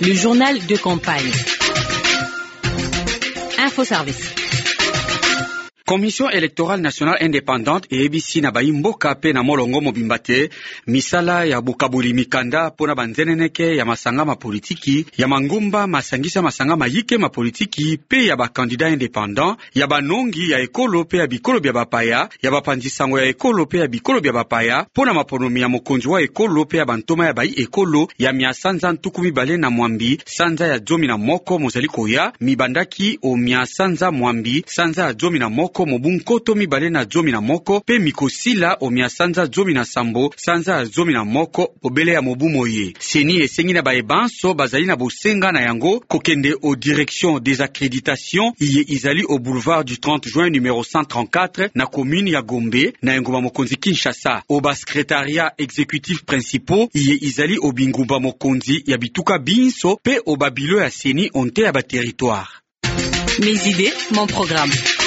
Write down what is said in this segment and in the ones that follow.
Le journal de campagne. Info Service. Commission électorale nationale indépendante et EBC na baimboka pe na molongo mobimbate misala ya bukabuli mikanda pona banzeneneke ya masanga ma politiki ya mangumba masangisa masanga mayike ma politiki pe ya ba candidat indépendant ya banongi ya ekolo pe ya bikolo bya bapaya ya bapandisango ya ekolo pe ya bikolo bya bapaya pona maponomi ya mokonzi wa ekolo pe ya bantoma ya bai ekolo ya miasanza ntukumi bale na mwambi sanza ya zomi na moko mozali koya mibandaki o miasanza mwambi sanza ya zomi na moko mobunkoto mibale na zomi na moko pe mikosila o miasanza zomi na sambo sanza ya zomi na moko obele ya mobumoye seni esengi na baebanso bazali na bosenga na yango kokende au direction des accréditations iye izali au boulevard du 30 juin numéro 134 na commune ya Gombe na ngoma mokonzi Kinshasa au secrétariat exécutif principaux iye izali au bingumba mokonzi ya bituka binso pe au babilo ya seni onte ya ba territoire. Mes idées, mon programme.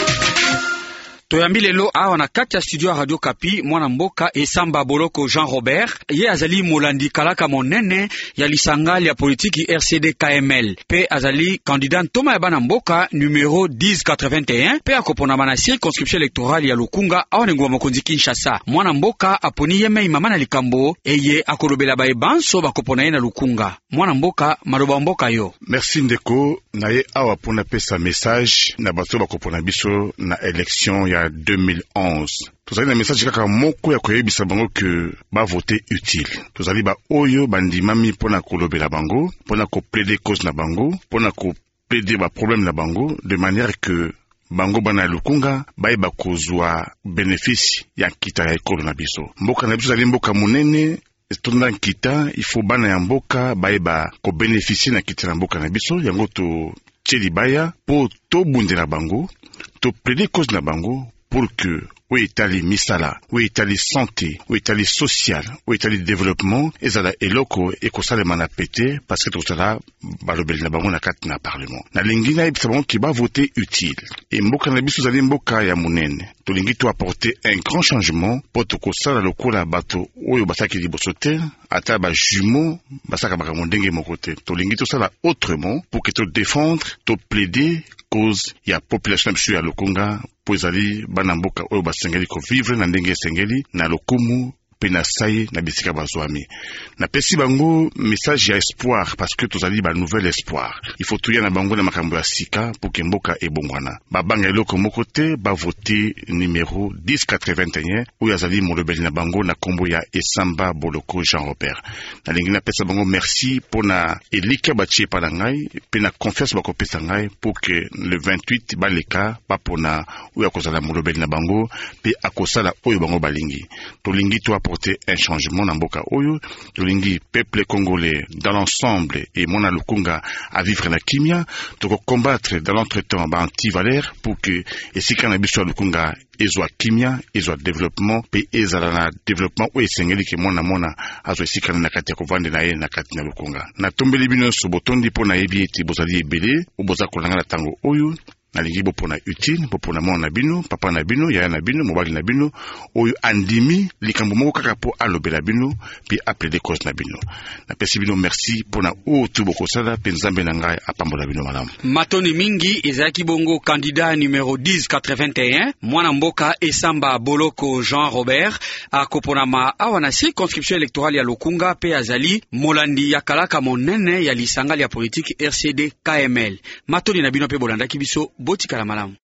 Toyambi lelo awa na kati ya studio ya Radio Kapi mwana mboka Esamba Boloko Jean Robert ye azali molandi kalaka monene ya lisangali ya politiki RCD KML pe azali candidat ntoma ya bana mboka numéro 1081 pe akopona na circonscription électorale ya Lukunga awa ngoma mokonzi Kinshasa. Mwana mboka aponi yeme imama na likambo eye akolobela baebanso bakopona ye na Lukunga. Mwana mboka maloba mboka yo. Merci ndeko na ye awa pona pesa message na bato bakopona biso na élection ya 2011. Tozali na message kaka moko ya koyebisa bango que ba voter utile. Tozali ba oyo bandimami pona kolobela bango, pona ko plaider cause na bango, pona ko plaider ba problème na bango de manière que bango bana Lukunga ba kozwa bénéfice ya kita ya ekolo na biso. Mboka na biso zali mboka munene etonda kita, il faut bana ya mboka ba ko bénéficier na kita na mboka na biso yango to tsheli baya po to bundela bango, to plaider cause na bango pour que où etali misala, où etali santé, où etali social, où etali développement ezala eloko ekosalema na pete parce que tosala balobeli na bango na kati na parlement. Na lingi na yebisa bango ki ba voter utile. Et mboka na biso zali mboka ya munene. Tolingi to apporter un grand changement po tokosala lokola bato oyo basaki liboso te ata ba jumeaux basaka makambo ndenge moko te. Tolingi tosala autrement pour que to défendre, to plaider cause ya population biso ya Lukunga po ezali bana mboka oyo basengeli ko vivre na ndenge esengeli na lokumu pe na sai na bisika bazwami. Na pesi bango message ya espoir parce que tozali ba nouvel espoir. Il faut tuya na bango na makambo ya sika pour que mboka ebongwana. Babanga eloko moko te ba voter numéro 1081 ou yazali molobeli na bango na kombo ya Esamba Boloko Jean Robert. Na lingi na pesa bango merci pona elika batie pa na ngai pe na confiance bako pesa ngai pour que le 28 baleka pa pona ou yakozala molobeli na bango pe akosala oyo bango balingi. Tolingi to apporter un changement na mboka oyo, tolingi peuple congolais dans l'ensemble et mona Lukunga à vivre na kimia, to combattre dans l'entretemps ba anti-valeur pour que esika na biso Lukunga ezwa kimia, ezwa développement pe ezala na développement o esengeli ke mona azo esika na kati ya kovande na ye na kati na Lukunga. Na tombeli bino so botondi pona yebi eti bozali ebele, o boza kolanga na tango oyo na lingi bopona utile, bopona mwana na bino, papa na bino, yaya na bino, mobali na bino, oyo andimi likambo moko kaka po alobela bino, pi apelede cause na bino. Na pesi bino merci pona otu bokosala pe nzambe na ngai apambola bino malamu. Matoni mingi ezaki bongo candidat numéro 1081 mwana mboka Esamba Boloko Jean Robert akoponama awa na circonscription électorale ya Lukunga pe azali molandi ya kalaka monene ya lisangali ya politique RCD KML. Matoni na bino pe bolandaki biso botika la malamu.